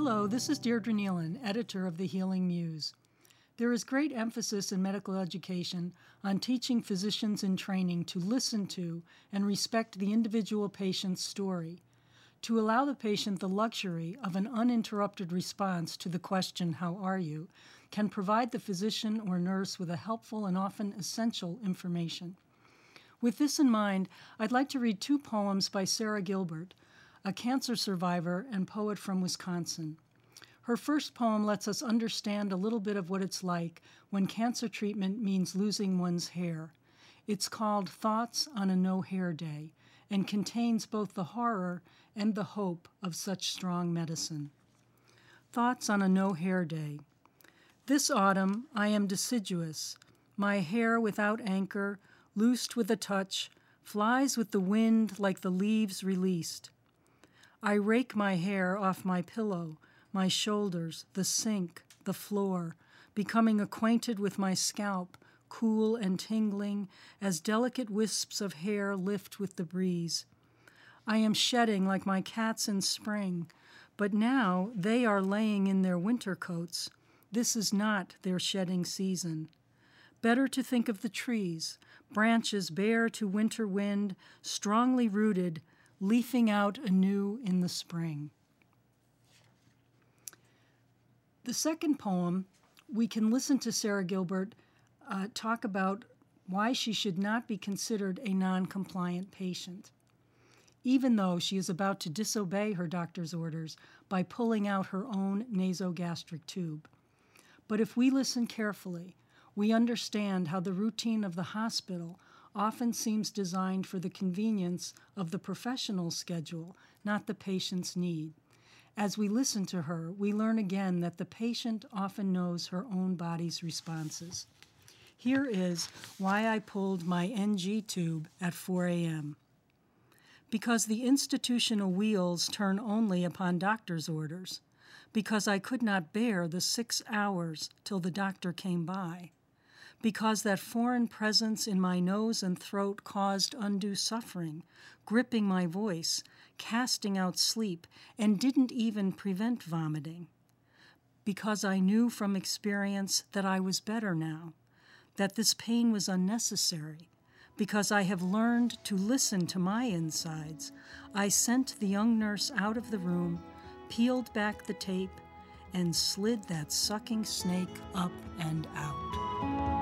Hello, this is Deirdre Nealon, editor of The Healing Muse. There is great emphasis in medical education on teaching physicians in training to listen to and respect the individual patient's story, to allow the patient the luxury of an uninterrupted response to the question, "How are you?" can provide the physician or nurse with a helpful and often essential information. With this in mind, I'd like to read two poems by Sarah Gilbert, a cancer survivor and poet from Wisconsin. Her first poem lets us understand a little bit of what it's like when cancer treatment means losing one's hair. It's called Thoughts on a No Hair Day and contains both the horror and the hope of such strong medicine. Thoughts on a No Hair Day. This autumn I am deciduous, my hair without anchor, loosed with a touch, flies with the wind like the leaves released. I rake my hair off my pillow, my shoulders, the sink, the floor, becoming acquainted with my scalp, cool and tingling, as delicate wisps of hair lift with the breeze. I am shedding like my cats in spring, but now they are laying in their winter coats. This is not their shedding season. Better to think of the trees, branches bare to winter wind, strongly rooted, leafing out anew in the spring. The second poem, we can listen to Sarah Gilbert talk about why she should not be considered a non-compliant patient, even though she is about to disobey her doctor's orders by pulling out her own nasogastric tube. But if we listen carefully, we understand how the routine of the hospital often seems designed for the convenience of the professional's schedule, not the patient's need. As we listen to her, we learn again that the patient often knows her own body's responses. Here is why I pulled my NG tube at 4 a.m. Because the institutional wheels turn only upon doctor's orders. Because I could not bear the 6 hours till the doctor came by. Because that foreign presence in my nose and throat caused undue suffering, gripping my voice, casting out sleep, and didn't even prevent vomiting. Because I knew from experience that I was better now, that this pain was unnecessary. Because I have learned to listen to my insides, I sent the young nurse out of the room, peeled back the tape, and slid that sucking snake up and out.